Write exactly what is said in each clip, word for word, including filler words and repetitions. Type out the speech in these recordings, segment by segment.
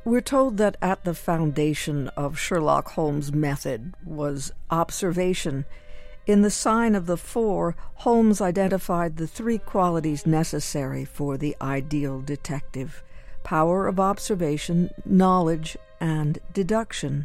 We're told that at the foundation of Sherlock Holmes' method was observation. In The Sign of the Four, Holmes identified the three qualities necessary for the ideal detective: power of observation, knowledge, and deduction.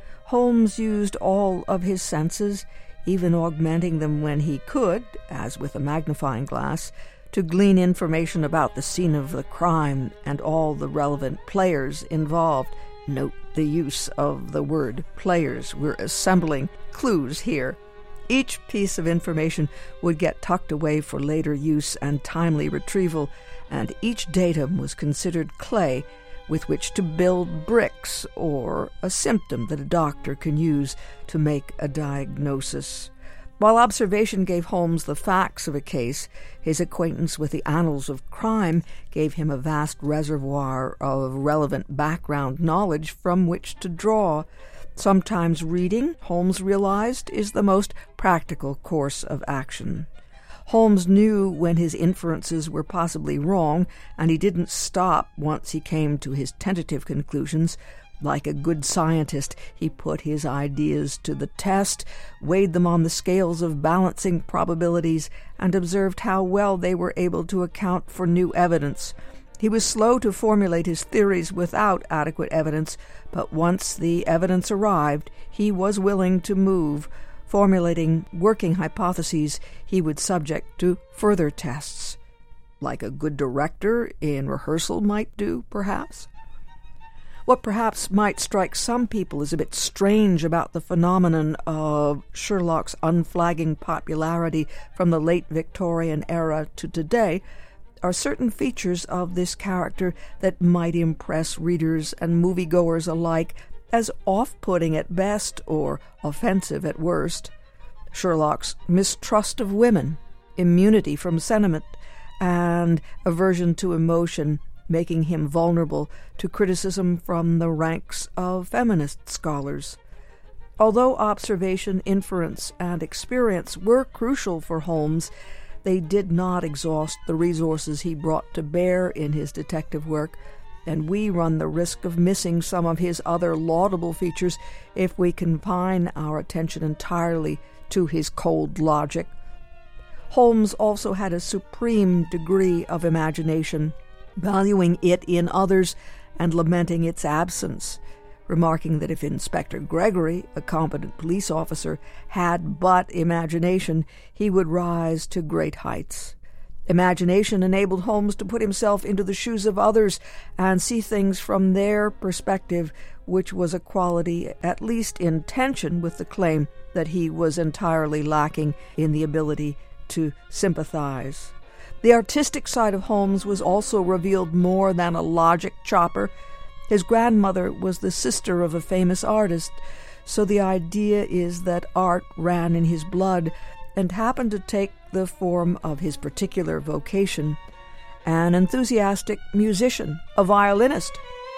Holmes used all of his senses, even augmenting them when he could, as with a magnifying glass, to glean information about the scene of the crime and all the relevant players involved. Note the use of the word players. We're assembling clues here. Each piece of information would get tucked away for later use and timely retrieval, and each datum was considered clay with which to build bricks, or a symptom that a doctor can use to make a diagnosis. While observation gave Holmes the facts of a case, his acquaintance with the annals of crime gave him a vast reservoir of relevant background knowledge from which to draw. Sometimes reading, Holmes realized, is the most practical course of action. Holmes knew when his inferences were possibly wrong, and he didn't stop once he came to his tentative conclusions. Like a good scientist, he put his ideas to the test, weighed them on the scales of balancing probabilities, and observed how well they were able to account for new evidence. He was slow to formulate his theories without adequate evidence, but once the evidence arrived, he was willing to move. Formulating working hypotheses, he would subject to further tests, like a good director in rehearsal might do, perhaps. What perhaps might strike some people as a bit strange about the phenomenon of Sherlock's unflagging popularity from the late Victorian era to today are certain features of this character that might impress readers and moviegoers alike as off-putting at best or offensive at worst. Sherlock's mistrust of women, immunity from sentiment, and aversion to emotion, making him vulnerable to criticism from the ranks of feminist scholars. Although observation, inference, and experience were crucial for Holmes, they did not exhaust the resources he brought to bear in his detective work, and we run the risk of missing some of his other laudable features if we confine our attention entirely to his cold logic. Holmes also had a supreme degree of imagination, valuing it in others and lamenting its absence, remarking that if Inspector Gregory, a competent police officer, had but imagination, he would rise to great heights. Imagination enabled Holmes to put himself into the shoes of others and see things from their perspective, which was a quality at least in tension with the claim that he was entirely lacking in the ability to sympathize. The artistic side of Holmes was also revealed more than a logic chopper. His grandmother was the sister of a famous artist, so the idea is that art ran in his blood and happened to take the form of his particular vocation, an enthusiastic musician, a violinist.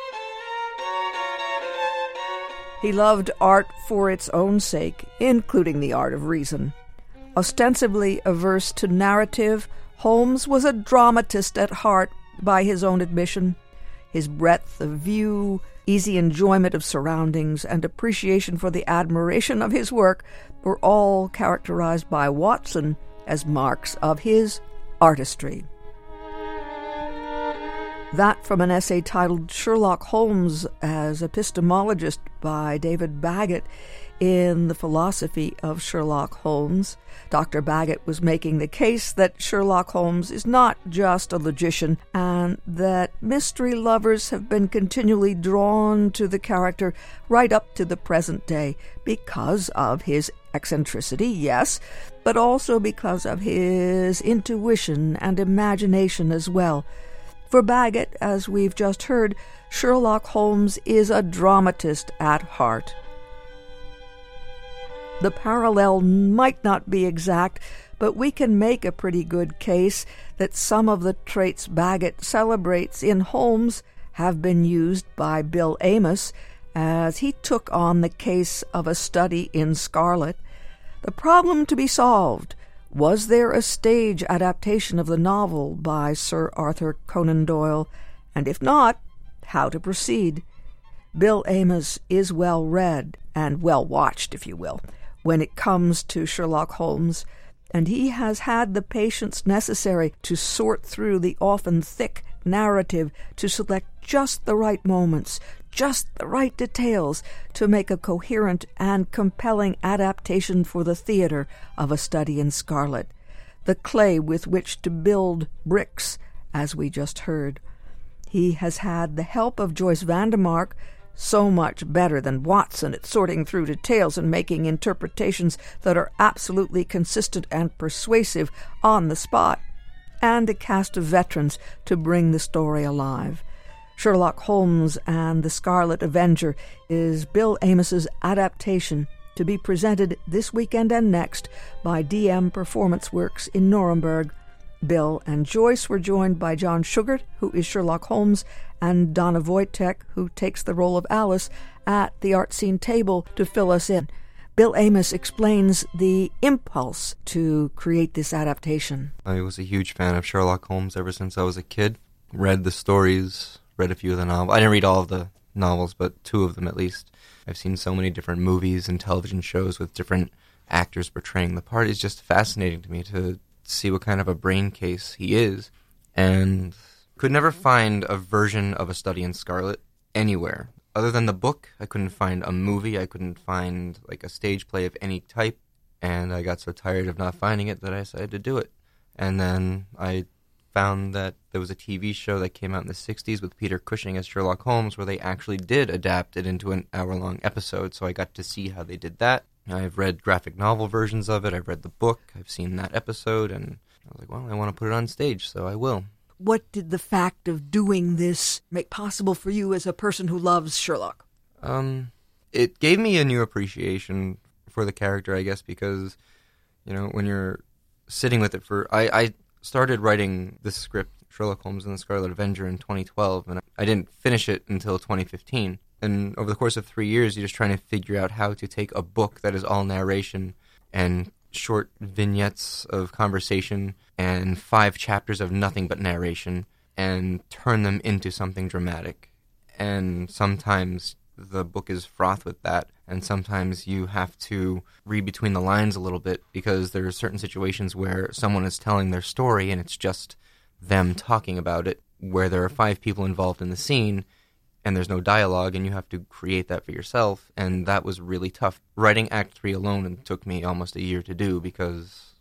He loved art for its own sake, including the art of reason. Ostensibly averse to narrative, Holmes was a dramatist at heart, by his own admission. His breadth of view, easy enjoyment of surroundings, and appreciation for the admiration of his work were all characterized by Watson as marks of his artistry. That from an essay titled Sherlock Holmes as Epistemologist by David Baggett in The Philosophy of Sherlock Holmes. Doctor Baggett was making the case that Sherlock Holmes is not just a logician, and that mystery lovers have been continually drawn to the character right up to the present day because of his eccentricity, yes, but also because of his intuition and imagination as well. For Baggett, as we've just heard, Sherlock Holmes is a dramatist at heart. The parallel might not be exact, but we can make a pretty good case that some of the traits Baggett celebrates in Holmes have been used by Bill Amos as he took on the case of A Study in Scarlet. The problem to be solved: was there a stage adaptation of the novel by Sir Arthur Conan Doyle? And if not, how to proceed? Bill Amos is well read, and well watched, if you will, when it comes to Sherlock Holmes, and he has had the patience necessary to sort through the often thick narrative to select just the right moments, just the right details to make a coherent and compelling adaptation for the theater of A Study in Scarlet, the clay with which to build bricks, as we just heard. He has had the help of Joyce Vandermark, so much better than Watson at sorting through details and making interpretations that are absolutely consistent and persuasive on the spot, and a cast of veterans to bring the story alive. Sherlock Holmes and the Scarlet Avenger is Bill Amos's adaptation, to be presented this weekend and next by D M Performance Works in Nuremberg. Bill and Joyce were joined by John Sugart, who is Sherlock Holmes, and Donna Wojtek, who takes the role of Alice, at the art scene table to fill us in. Bill Amos explains the impulse to create this adaptation. I was a huge fan of Sherlock Holmes ever since I was a kid. Read the stories, read a few of the novels. I didn't read all of the novels, but two of them at least. I've seen so many different movies and television shows with different actors portraying the part. It's just fascinating to me to see what kind of a brain case he is, and could never find a version of A Study in Scarlet anywhere. Other than the book, I couldn't find a movie, I couldn't find like a stage play of any type, and I got so tired of not finding it that I decided to do it. And then I found that there was a T V show that came out in the sixties with Peter Cushing as Sherlock Holmes, where they actually did adapt it into an hour-long episode, so I got to see how they did that. I've read graphic novel versions of it, I've read the book, I've seen that episode, and I was like, well, I want to put it on stage, so I will. What did the fact of doing this make possible for you as a person who loves Sherlock? Um, it gave me a new appreciation for the character, I guess, because, you know, when you're sitting with it for... I, I started writing this script, Sherlock Holmes and the Scarlet Avenger, in twenty twelve, and I didn't finish it until twenty fifteen. And over the course of three years, you're just trying to figure out how to take a book that is all narration and short vignettes of conversation and five chapters of nothing but narration and turn them into something dramatic. And sometimes the book is fraught with that, and sometimes you have to read between the lines a little bit, because there are certain situations where someone is telling their story and it's just them talking about it, where there are five people involved in the scene and there's no dialogue, and you have to create that for yourself, and that was really tough. Writing Act three alone took me almost a year to do, because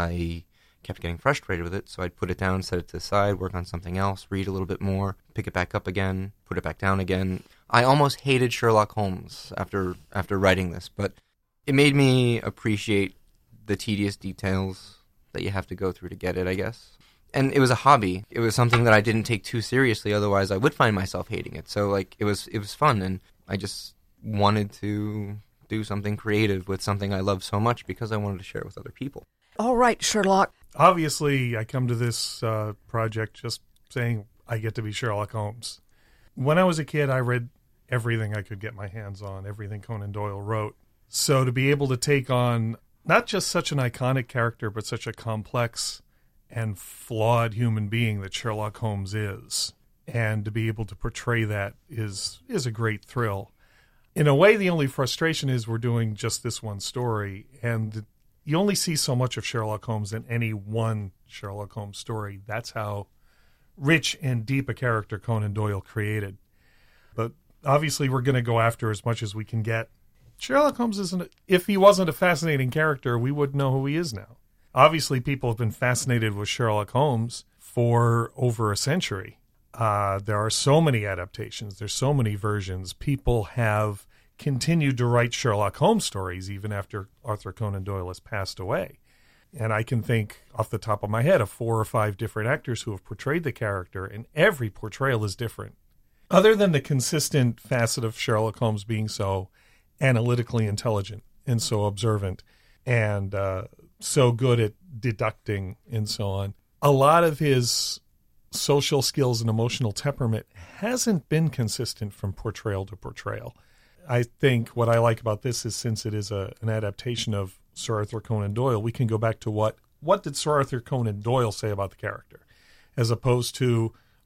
I kept getting frustrated with it, so I'd put it down, set it to the side, work on something else, read a little bit more, pick it back up again, put it back down again. I almost hated Sherlock Holmes after after writing this, but it made me appreciate the tedious details that you have to go through to get it, I guess. And it was a hobby. It was something that I didn't take too seriously, otherwise I would find myself hating it. So, like, it was it was fun, and I just wanted to do something creative with something I love so much, because I wanted to share it with other people. All right, Sherlock. Obviously, I come to this uh, project just saying I get to be Sherlock Holmes. When I was a kid, I read everything I could get my hands on, everything Conan Doyle wrote. So to be able to take on not just such an iconic character, but such a complex and flawed human being that Sherlock Holmes is, and to be able to portray that is is a great thrill. In a way, the only frustration is we're doing just this one story, and you only see so much of Sherlock Holmes in any one Sherlock Holmes story. That's how rich and deep a character Conan Doyle created. But obviously we're going to go after as much as we can get. Sherlock Holmes isn't... If he wasn't a fascinating character, we wouldn't know who he is now. Obviously, people have been fascinated with Sherlock Holmes for over a century. Uh, there are so many adaptations. There's so many versions. People have continued to write Sherlock Holmes stories even after Arthur Conan Doyle has passed away. And I can think off the top of my head of four or five different actors who have portrayed the character, and every portrayal is different. Other than the consistent facet of Sherlock Holmes being so analytically intelligent and so observant and uh, so good at deducting and so on, a lot of his social skills and emotional temperament hasn't been consistent from portrayal to portrayal. I think what I like about this is, since it is a, an adaptation of Sir Arthur Conan Doyle, we can go back to what what did Sir Arthur Conan Doyle say about the character, as opposed to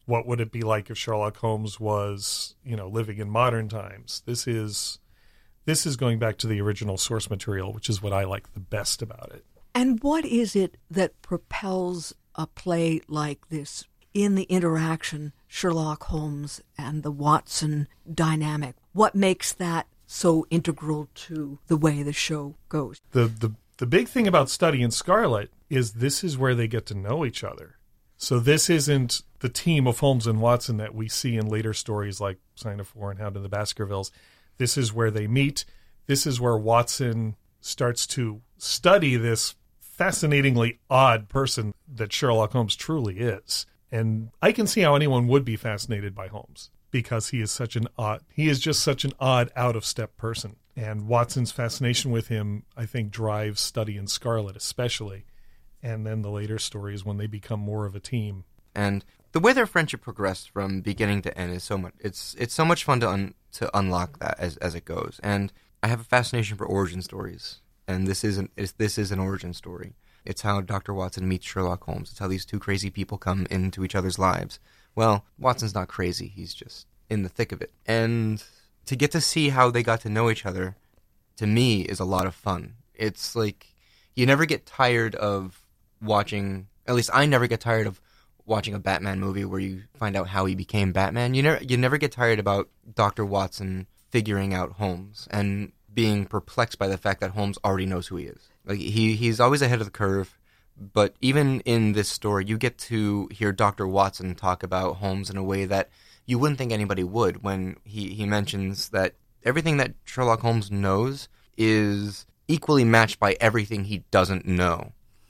what would it be like if Sherlock Holmes was, you know, living in modern times. This is this is going back to the original source material, which is what I like the best about it. And what is it that propels a play like this in the interaction, Sherlock Holmes and the Watson dynamic? What makes that so integral to the way the show goes? The the the big thing about Study in Scarlet is this is where they get to know each other. So this isn't the team of Holmes and Watson that we see in later stories like Sign of Four and Hound of the Baskervilles. This is where they meet. This is where Watson starts to study this fascinatingly odd person that Sherlock Holmes truly is. And I can see how anyone would be fascinated by Holmes because he is such an odd, he is just such an odd, out-of-step person. And Watson's fascination with him, I think, drives Study in Scarlet especially. And then the later stories when they become more of a team. And the way their friendship progressed from beginning to end is so much. It's it's so much fun to un, to unlock that as as it goes. And I have a fascination for origin stories, and this isn't is this is an origin story. It's how Doctor Watson meets Sherlock Holmes. It's how these two crazy people come into each other's lives. Well, Watson's not crazy; he's just in the thick of it. And to get to see how they got to know each other, to me, is a lot of fun. It's like you never get tired of watching. At least I never get tired of watching a Batman movie where you find out how he became Batman. You never you never get tired about Doctor Watson figuring out Holmes and being perplexed by the fact that Holmes already knows who he is. Like he he's always ahead of the curve, but even in this story you get to hear Doctor Watson talk about Holmes in a way that you wouldn't think anybody would when he, he mentions that everything that Sherlock Holmes knows is equally matched by everything he doesn't know,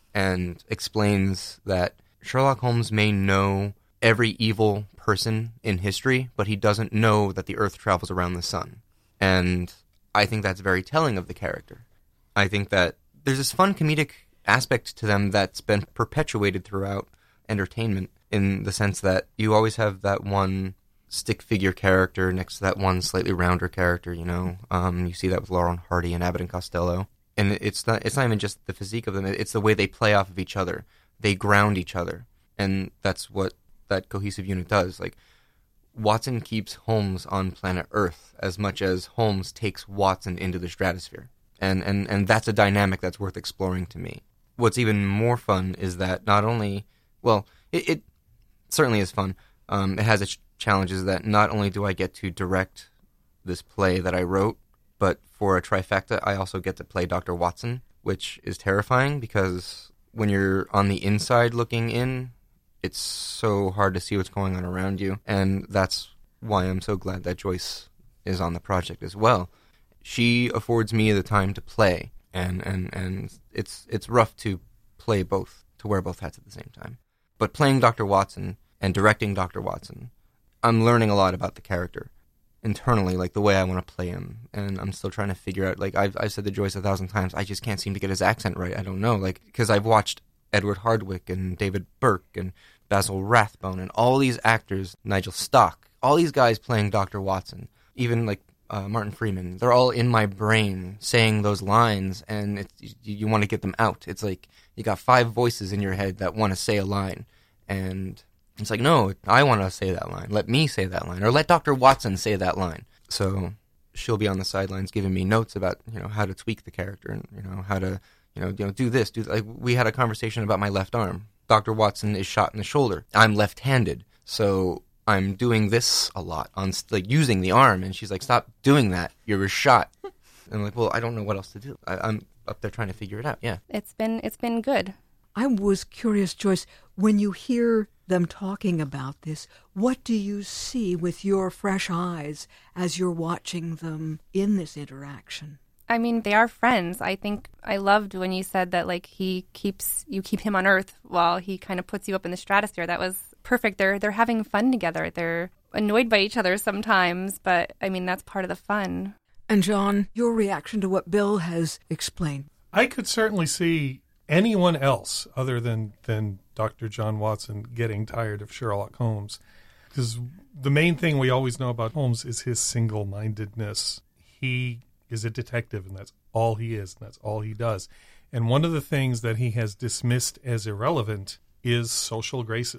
and explains that Sherlock Holmes may know every evil person in history, but he doesn't know that the Earth travels around the sun. And I think that's very telling of the character. I think that there's this fun comedic aspect to them that's been perpetuated throughout entertainment, in the sense that you always have that one stick figure character next to that one slightly rounder character, you know. Um, you see that with Laurel and Hardy and Abbott and Costello. And it's not, it's not even just the physique of them, it's the way they play off of each other. They ground each other, and that's what that cohesive unit does. Like, Watson keeps Holmes on planet Earth as much as Holmes takes Watson into the stratosphere. And, and, and that's a dynamic that's worth exploring to me. What's even more fun is that not only, well, it, it certainly is fun. Um, it has its challenges that not only do I get to direct this play that I wrote, but for a trifecta, I also get to play Doctor Watson, which is terrifying because when you're on the inside looking in, it's so hard to see what's going on around you. And that's why I'm so glad that Joyce is on the project as well. She affords me the time to play, and, and, and it's it's rough to play both, to wear both hats at the same time. But playing Doctor Watson and directing Doctor Watson, I'm learning a lot about the character internally, like the way I want to play him. And I'm still trying to figure out, like I've, I've said to Joyce a thousand times, I just can't seem to get his accent right. I don't know, like, because I've watched Edward Hardwicke and David Burke and Basil Rathbone and all these actors, Nigel Stock, all these guys playing Doctor Watson, even like uh, Martin Freeman, they're all in my brain saying those lines, and it's, you, you want to get them out. It's like you got five voices in your head that want to say a line, and it's like, no, I want to say that line. Let me say that line, or let Doctor Watson say that line. So she'll be on the sidelines giving me notes about, you know, how to tweak the character and, you know, how to, you know, you know, do this, do that. Like, we had a conversation about my left arm. Doctor Watson is shot in the shoulder. I'm left-handed, so I'm doing this a lot, on like using the arm, and she's like, stop doing that. You're shot. And I'm like, well, I don't know what else to do. I, I'm up there trying to figure it out, yeah. It's been it's been good. I was curious, Joyce, when you hear them talking about this, what do you see with your fresh eyes as you're watching them in this interaction? I mean, they are friends. I think I loved when you said that, like, he keeps you keep him on Earth while he kind of puts you up in the stratosphere. That was perfect. They're they're having fun together. They're annoyed by each other sometimes, but I mean, that's part of the fun. And John, your reaction to what Bill has explained? I could certainly see anyone else other than, than Doctor John Watson getting tired of Sherlock Holmes. Because the main thing we always know about Holmes is his single-mindedness. He is a detective, and that's all he is, and that's all he does. And one of the things that he has dismissed as irrelevant is social graces.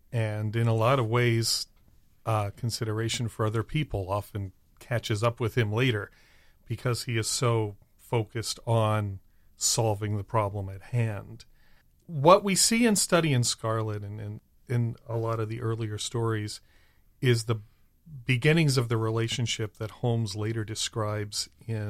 And in a lot of ways, uh, consideration for other people often catches up with him later because he is so focused on solving the problem at hand. What we see in Study in Scarlet and in, in a lot of the earlier stories is the beginnings of the relationship that Holmes later describes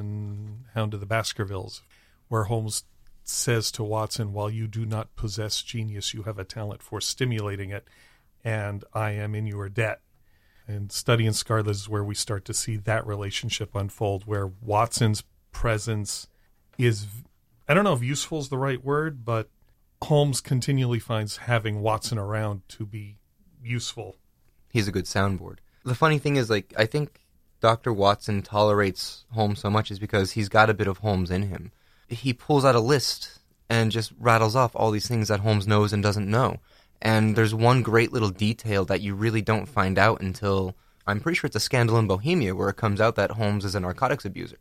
in Hound of the Baskervilles, where Holmes says to Watson, while you do not possess genius, you have a talent for stimulating it, and I am in your debt. And Study in Scarlet is where we start to see that relationship unfold, where Watson's presence is, I don't know if useful is the right word, but Holmes continually finds having Watson around to be useful. He's a good soundboard. The funny thing is, like, I think Doctor Watson tolerates Holmes so much is because he's got a bit of Holmes in him. He pulls out a list and just rattles off all these things that Holmes knows and doesn't know. And there's one great little detail that you really don't find out until, I'm pretty sure it's a Scandal in Bohemia, where it comes out that Holmes is a narcotics abuser.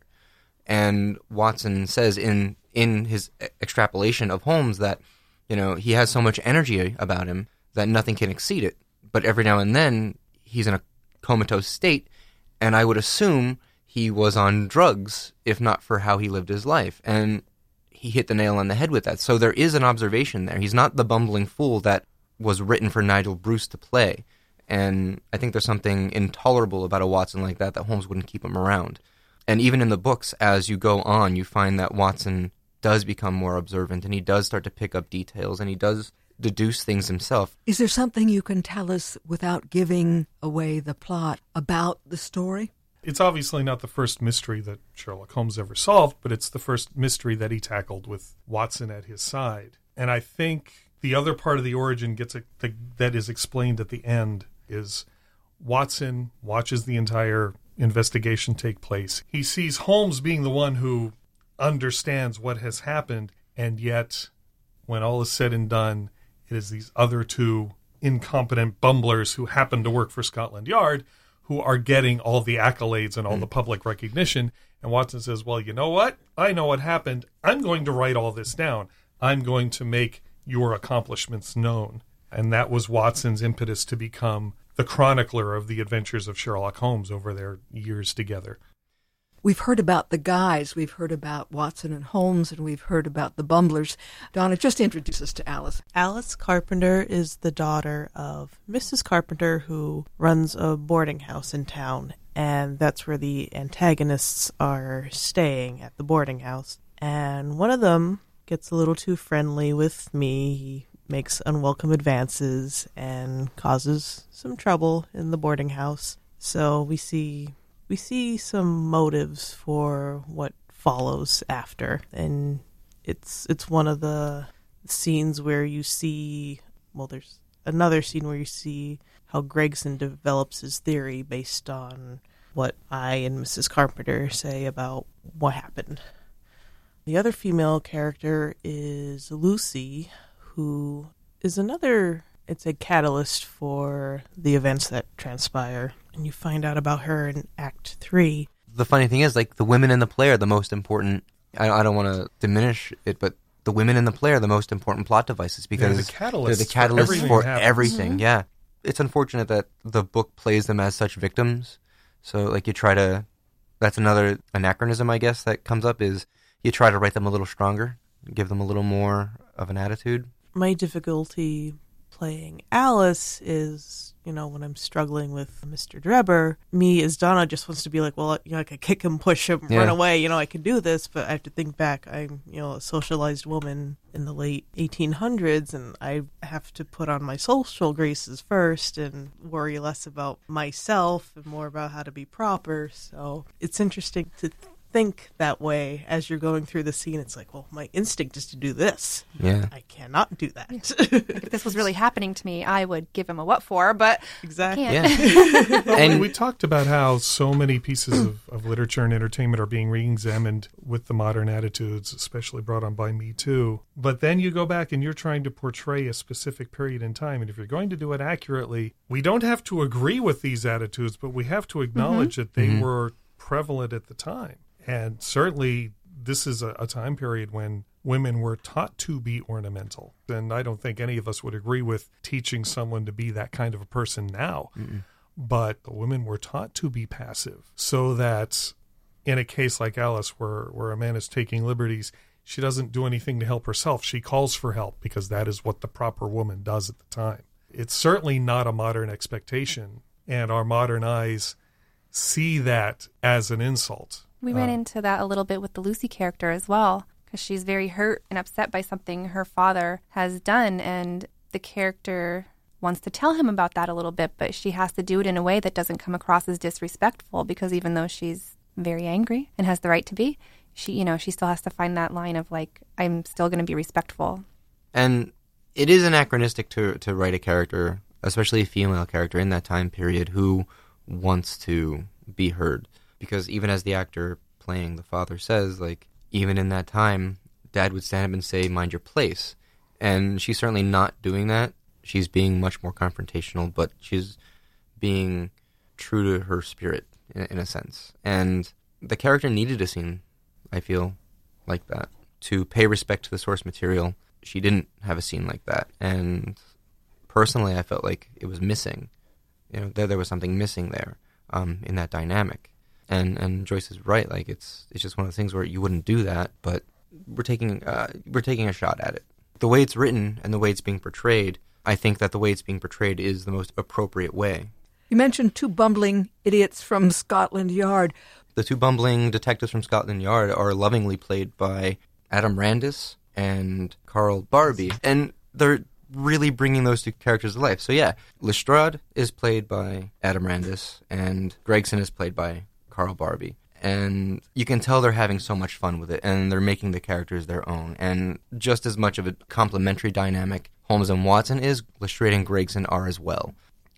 And Watson says in, in his extrapolation of Holmes that, you know, he has so much energy about him that nothing can exceed it. But every now and then, he's in a comatose state, and I would assume he was on drugs, if not for how he lived his life. And he hit the nail on the head with that. So there is an observation there. He's not the bumbling fool that was written for Nigel Bruce to play. And I think there's something intolerable about a Watson like that, that Holmes wouldn't keep him around. And even in the books, as you go on, you find that Watson does become more observant, and he does start to pick up details, and he does deduce things himself. Is there something you can tell us without giving away the plot about the story? It's obviously not the first mystery that Sherlock Holmes ever solved, but it's the first mystery that he tackled with Watson at his side. And I think the other part of the origin gets a, the, that is explained at the end is Watson watches the entire investigation take place. He sees Holmes being the one who understands what has happened, and yet, when all is said and done, it is these other two incompetent bumblers who happen to work for Scotland Yard who are getting all the accolades and all mm. the public recognition. And Watson says, well, you know what? I know what happened. I'm going to write all this down. I'm going to make your accomplishments known. And that was Watson's impetus to become the chronicler of the adventures of Sherlock Holmes over their years together. We've heard about the guys, we've heard about Watson and Holmes, and we've heard about the bumblers. Donna, just introduce us to Alice. Alice Carpenter is the daughter of Missus Carpenter, who runs a boarding house in town, and that's where the antagonists are staying, at the boarding house. And one of them gets a little too friendly with me. He makes unwelcome advances and causes some trouble in the boarding house. So we see... We see some motives for what follows after, and it's it's one of the scenes where you see, well, there's another scene where you see how Gregson develops his theory based on what I and Missus Carpenter say about what happened. The other female character is Lucy, who is another, it's a catalyst for the events that transpire. And you find out about her in Act Three. The funny thing is, like, the women in the play are the most important. I, I don't want to diminish it, but the women in the play are the most important plot devices because they're the catalysts, they're the catalysts for everything. For everything. Mm-hmm. Yeah, it's unfortunate that the book plays them as such victims. So, like, you try to. That's another anachronism, I guess, that comes up is you try to write them a little stronger, give them a little more of an attitude. My difficulty playing Alice is, you know, when I'm struggling with Mister Drebber, me as Donna just wants to be like, well, you know, I could kick him, push him, yeah. run away, you know, I can do this, but I have to think back. I'm, you know, a socialized woman in the late eighteen hundreds, and I have to put on my social graces first and worry less about myself and more about how to be proper. So it's interesting to think that way as you're going through the scene. It's like, well, my instinct is to do this. Yeah. I cannot do that. If this was really happening to me, I would give him a what for, but exactly. I can't. Yeah. Well, and we talked about how so many pieces of, of literature and entertainment are being re-examined with the modern attitudes, especially brought on by Me Too. But then you go back and you're trying to portray a specific period in time. And if you're going to do it accurately, we don't have to agree with these attitudes, but we have to acknowledge mm-hmm. that they mm-hmm. were prevalent at the time. And certainly, this is a, a time period when women were taught to be ornamental. And I don't think any of us would agree with teaching someone to be that kind of a person now. Mm-mm. But the women were taught to be passive, so that in a case like Alice, where, where a man is taking liberties, she doesn't do anything to help herself. She calls for help because that is what the proper woman does at the time. It's certainly not a modern expectation, and our modern eyes see that as an insult. We ran uh, into that a little bit with the Lucy character as well, because she's very hurt and upset by something her father has done, and the character wants to tell him about that a little bit, but she has to do it in a way that doesn't come across as disrespectful, because even though she's very angry and has the right to be, she, you know, she still has to find that line of like, I'm still going to be respectful. And it is anachronistic to to write a character, especially a female character in that time period, who wants to be heard. Because even as the actor playing the father says, like, even in that time, Dad would stand up and say, mind your place. And she's certainly not doing that. She's being much more confrontational, but she's being true to her spirit, in, in a sense. And the character needed a scene, I feel, like that. To pay respect to the source material, she didn't have a scene like that. And personally, I felt like it was missing. You know, there, there was something missing there um, in that dynamic. And and Joyce is right. Like, it's it's just one of the things where you wouldn't do that, but we're taking uh, we're taking a shot at it. The way it's written and the way it's being portrayed, I think that the way it's being portrayed is the most appropriate way. You mentioned two bumbling idiots from Scotland Yard. The two bumbling detectives from Scotland Yard are lovingly played by Adam Randis and Carl Barbie, and they're really bringing those two characters to life. So yeah, Lestrade is played by Adam Randis, and Gregson is played by Carl Barbie. And you can tell they're having so much fun with it, and they're making the characters their own. And just as much of a complementary dynamic Holmes and Watson is, Lestrade and Gregson are as well.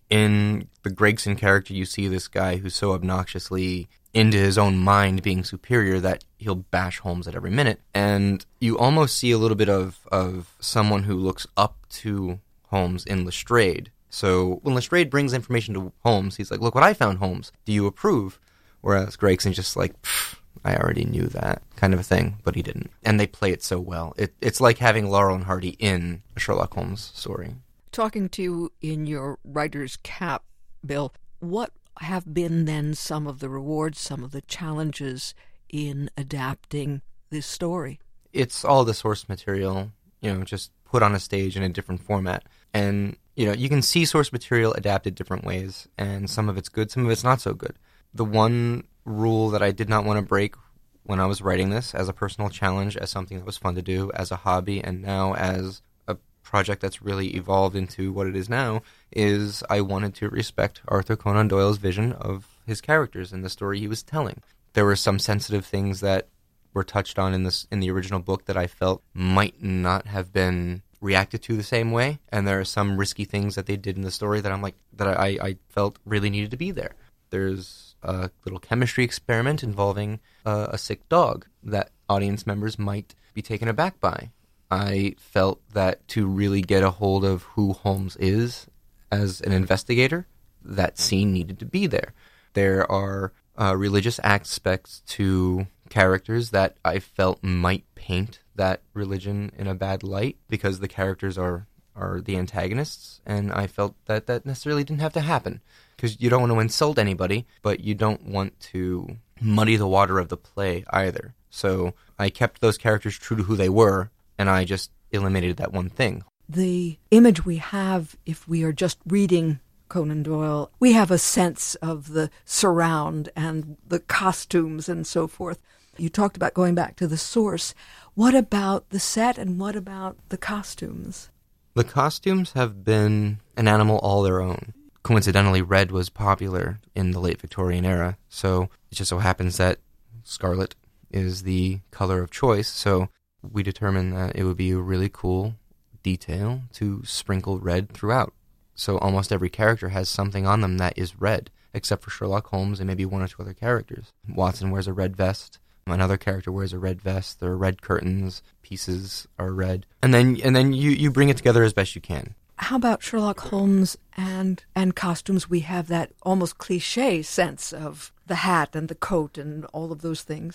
In the Gregson character, you see this guy who's so obnoxiously into his own mind being superior that he'll bash Holmes at every minute. And you almost see a little bit of, of someone who looks up to Holmes in Lestrade. So when Lestrade brings information to Holmes, he's like, look what I found, Holmes. Do you approve? Whereas Gregson's just like, I already knew that kind of a thing, but he didn't. And they play it so well. It, it's like having Laurel and Hardy in a Sherlock Holmes story. Talking to you in your writer's cap, Bill, what have been then some of the rewards, some of the challenges in adapting this story? It's all the source material, you know, just put on a stage in a different format. And, you know, you can see source material adapted different ways, and some of it's good, some of it's not so good. The one rule that I did not want to break when I was writing this, as a personal challenge, as something that was fun to do, as a hobby, and now as a project that's really evolved into what it is now, is I wanted to respect Arthur Conan Doyle's vision of his characters and the story he was telling. There were some sensitive things that were touched on in this in the original book that I felt might not have been reacted to the same way, and there are some risky things that they did in the story that I'm like that I, I felt really needed to be there. There's a little chemistry experiment involving uh, a sick dog that audience members might be taken aback by. I felt that to really get a hold of who Holmes is as an investigator, that scene needed to be there. There are uh, religious aspects to characters that I felt might paint that religion in a bad light because the characters are, are the antagonists, and I felt that that necessarily didn't have to happen. Because you don't want to insult anybody, but you don't want to muddy the water of the play either. So I kept those characters true to who they were, and I just eliminated that one thing. The image we have, if we are just reading Conan Doyle, we have a sense of the surround and the costumes and so forth. You talked about going back to the source. What about the set, and what about the costumes? The costumes have been an animal all their own. Coincidentally, red was popular in the late Victorian era, so it just so happens that scarlet is the color of choice, so we determined that it would be a really cool detail to sprinkle red throughout. So almost every character has something on them that is red, except for Sherlock Holmes and maybe one or two other characters. Watson wears a red vest. Another character wears a red vest. There are red curtains. Pieces are red. And then and then you, you bring it together as best you can. How about Sherlock Holmes and and costumes? We have that almost cliche sense of the hat and the coat and all of those things.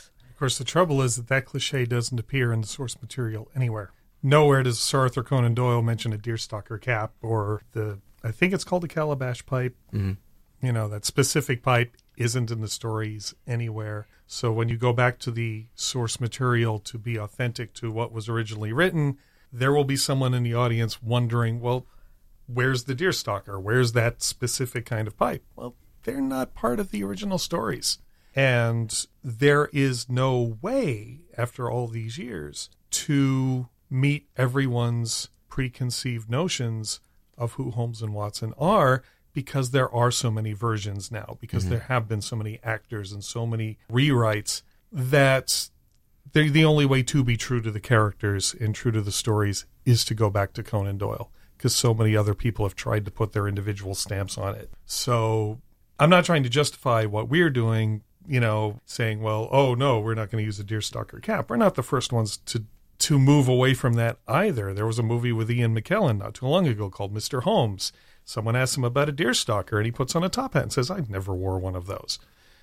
course, the trouble is that that cliche doesn't appear in the source material anywhere. Nowhere does Sir Arthur Conan Doyle mention a deerstalker cap or the, I think it's called a calabash pipe. Mm-hmm. You know, that specific pipe isn't in the stories anywhere. So when you go back to the source material to be authentic to what was originally written, there will be someone in the audience wondering, well, where's the deerstalker? Where's that specific kind of pipe? Well, they're not part of the original stories. And there is no way, after all these years, to meet everyone's preconceived notions of who Holmes and Watson are, because there are so many versions now, because mm-hmm. there have been so many actors and so many rewrites that they're the only way to be true to the characters and true to the stories is to go back to Conan Doyle, because so many other people have tried to put their individual stamps on it. So I'm not trying to justify what we're doing, you know, saying, well, oh, no, we're not going to use a deerstalker cap. We're not the first ones to to move away from that either. There was a movie with Ian McKellen not too long ago called Mister Holmes. Someone asks him about a deerstalker, and he puts on a top hat and says, I never wore one of those.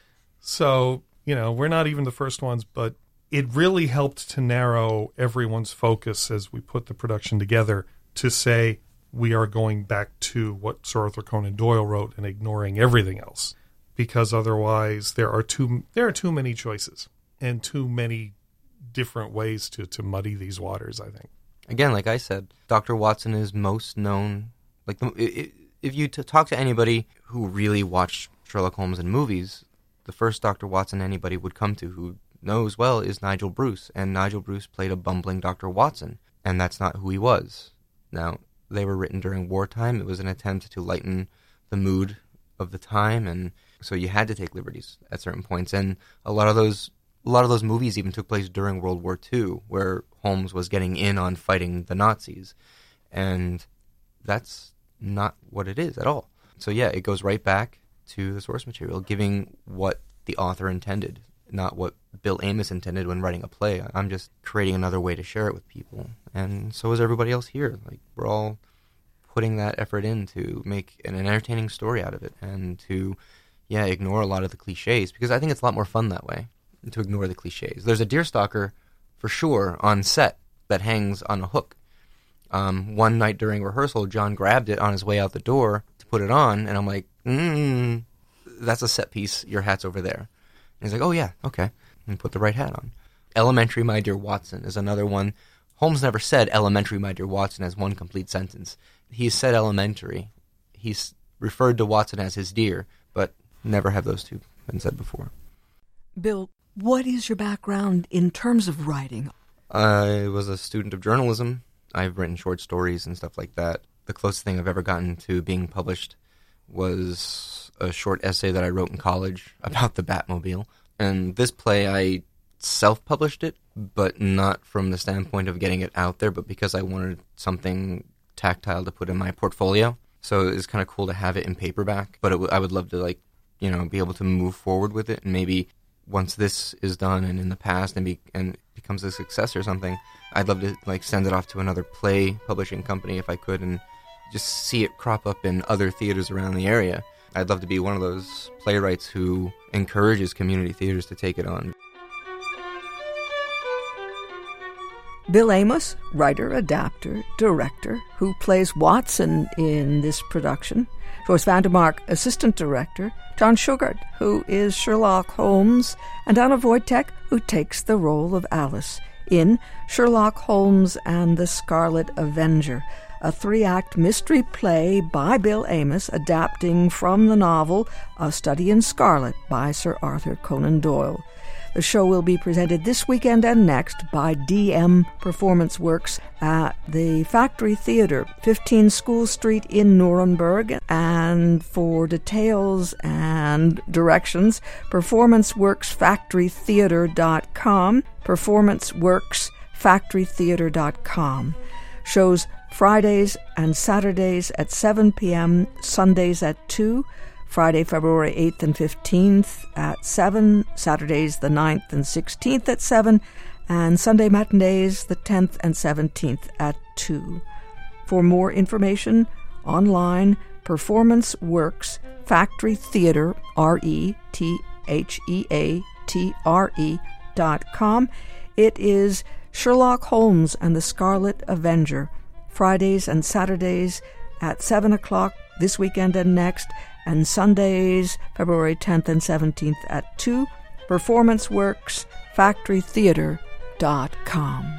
So, you know, we're not even the first ones, but it really helped to narrow everyone's focus as we put the production together to say we are going back to what Sir Arthur Conan Doyle wrote and ignoring everything else, because otherwise there are too there are too many choices and too many different ways to, to muddy these waters, I think. Again, like I said, Doctor Watson is most known. Like, the, if you t- talk to anybody who really watched Sherlock Holmes in movies, the first Doctor Watson anybody would come to who knows well is Nigel Bruce, and Nigel Bruce played a bumbling Doctor Watson, and that's not who he was. Now, they were written during wartime. It was an attempt to lighten the mood of the time, and so you had to take liberties at certain points. And a lot of those, a lot of those movies even took place during World War Two, where Holmes was getting in on fighting the Nazis, and that's not what it is at all. So yeah, it goes right back to the source material, giving what the author intended, not what Bill Amos intended when writing a play. I'm just creating another way to share it with people, and so is everybody else here. Like, we're all putting that effort in to make an entertaining story out of it, and to, yeah, ignore a lot of the cliches, because I think it's a lot more fun that way, to ignore the cliches. There's a deerstalker, for sure, on set that hangs on a hook. Um, one night during rehearsal, John grabbed it on his way out the door to put it on, and I'm like, mm, that's a set piece, your hat's over there. And he's like, oh yeah, okay, and put the right hat on. Elementary, my dear Watson is another one. Holmes never said elementary, my dear Watson as one complete sentence. He said elementary. He's referred to Watson as his dear, but never have those two been said before. Bill, what is your background in terms of writing? I was a student of journalism. I've written short stories and stuff like that. The closest thing I've ever gotten to being published was a short essay that I wrote in college about the Batmobile. And this play, I self-published it, but not from the standpoint of getting it out there, but because I wanted something tactile to put in my portfolio. So it's kind of cool to have it in paperback, but it w- I would love to, like, you know, be able to move forward with it, and maybe once this is done and in the past and be and becomes a success or something, I'd love to, like, send it off to another play publishing company if I could, and just see it crop up in other theaters around the area. I'd love to be one of those playwrights who encourages community theaters to take it on. Bill Amos, writer, adapter, director, who plays Watson in this production. Joyce Vandermark, assistant director. John Sugart, who is Sherlock Holmes. And Anna Wojtek, who takes the role of Alice in Sherlock Holmes and the Scarlet Avenger, a three-act mystery play by Bill Amos adapting from the novel A Study in Scarlet by Sir Arthur Conan Doyle. The show will be presented this weekend and next by D M Performance Works at the Factory Theater, fifteen School Street in Nuremberg. And for details and directions, performance works factory theater dot com, performance works factory theater dot com. Shows Fridays and Saturdays at seven p.m., Sundays at two, Friday, February eighth and fifteenth at seven, Saturdays the ninth and sixteenth at seven, and Sunday matinees the tenth and seventeenth at two. For more information, online, Performance Works Factory Theater, R E T H E A T R E dot com. It is Sherlock Holmes and the Scarlet Avenger, Fridays and Saturdays at seven o'clock this weekend and next, and Sundays, February tenth and seventeenth at two. Performance Works Factory Theater dot com.